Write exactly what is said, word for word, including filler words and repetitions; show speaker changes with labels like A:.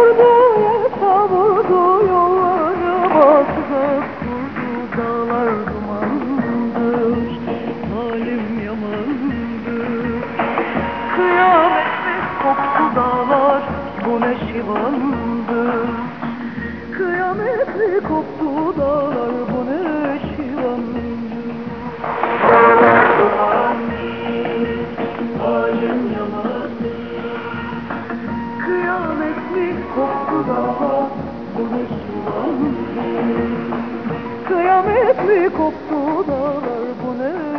A: vurdu yer savurdu, yolları bastık durdu, dağlar dumandır, halim yamandır. Kıyamet mi koptu dağlar, bu ne şivandır. Kıyamet mi koptu dağlar, bu ne şivandır. Dağlar dumandır, halim yamandır. Kıyamet mi koptu dağlar, bu ne şivandır. Kıyamet mi koptu dağlar, bu ne